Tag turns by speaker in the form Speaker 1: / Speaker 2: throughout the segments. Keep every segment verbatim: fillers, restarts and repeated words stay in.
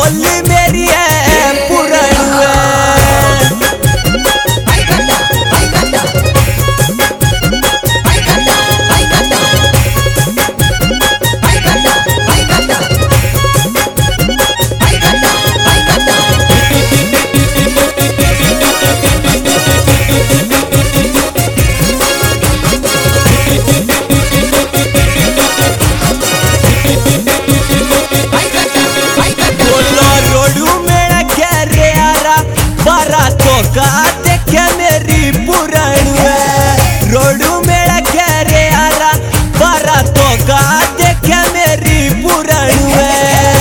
Speaker 1: बोल मेरी है पुरणवे। का देखे मेरी पुरणवे रोडू मेरा घेरे आरा बारातों का देखे मेरी पुरणवे।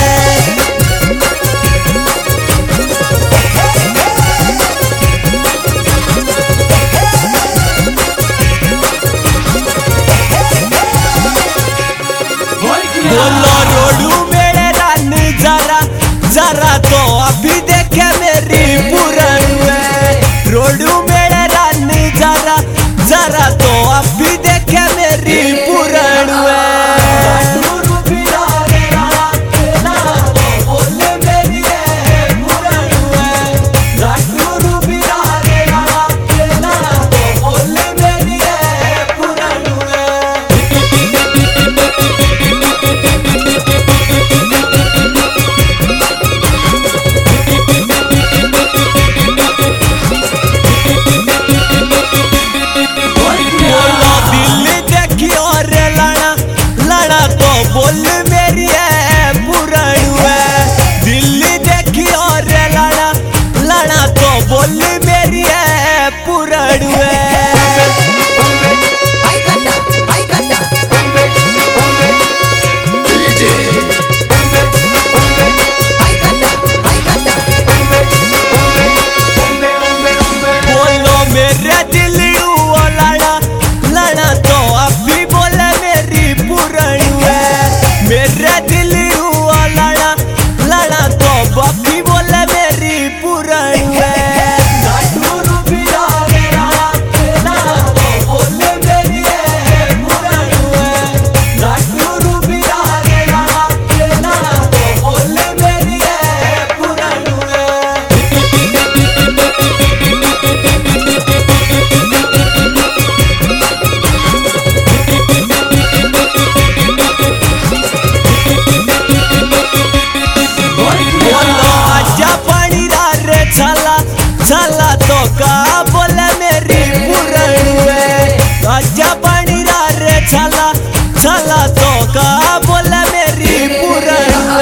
Speaker 1: बोलो रोडू मेरे रान जरा जरा तो अभी देखे मेरी पुरणवे। रोडू मेरे रानी जरा जरा तो अभी देखे मेरी पुरणवे। बोल मेरी है पुरणवे दिल्ली देखी और लड़ा लड़ा तो बोल मेरी है पुरणवे। बोलो मेरे दिल्लू लड़ा लड़ा तो अभी बोले मेरी पुरणवे। मेरा दिल हुआ लड़ा लड़ा तो बाकी बोला मेरी पुरणवे। चला तो का बोला मेरी पुरणवे आजा पानी रे चला चला तो का बोला मेरी पुरणवे।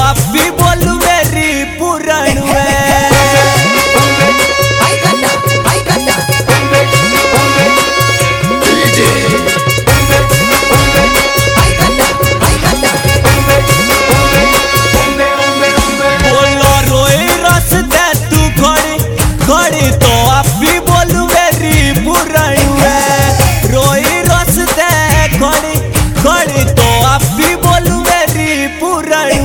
Speaker 1: आप भी बोलू मेरी पुराण बोलो रोई रस दे तू खड़ी खड़ी तो आप भी बोलू मेरी पुराण रोई रस दे खड़ी खड़ी तो आप भी बोलू मेरी पुराण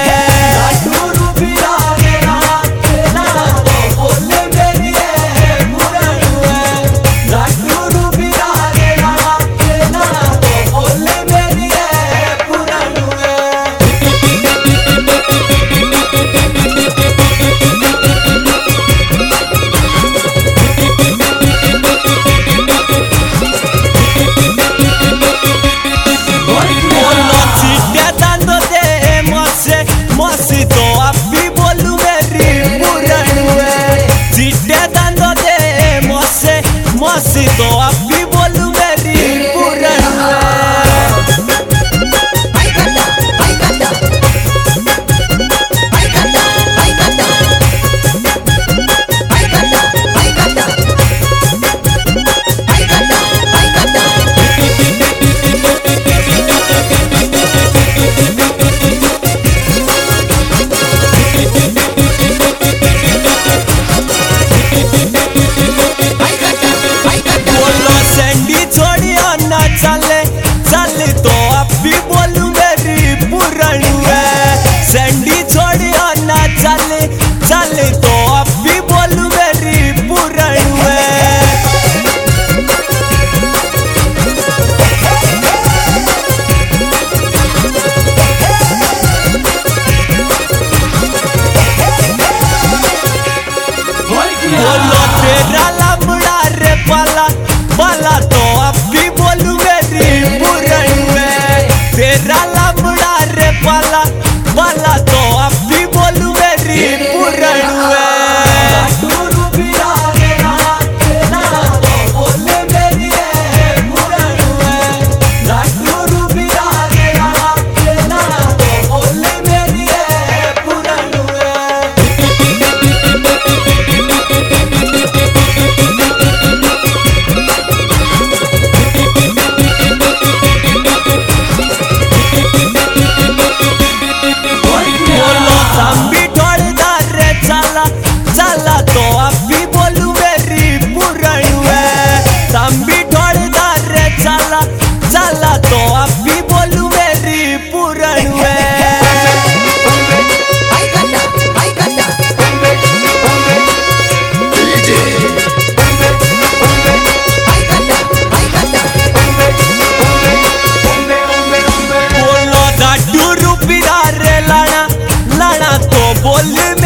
Speaker 1: मसी तो आप भी बोलू मेरी पुराण चिट्टे दंदो दे मसे मसी तो आप भी बोलू मेरी पुराण चले चले तो आप भी बोलू मेरी पुराण सैंडी छोड़ी ना चले चले तो आप भी बोलू मेरी पुराण बोलो तेरा लमड़ा रे पाला पाला तो आप भी बोलू मेरी पुराण तेरा लमड़ा रे पाला पाला तो आप भी बोलू मेरी पुराण चला तो आप भी बोलू मेरी पुराण तंबी ठोड़दार रे चला चला तो आप भी बोलू मेरी पुराण बोलो दाटू रूपी रे लाना लाना तो बोल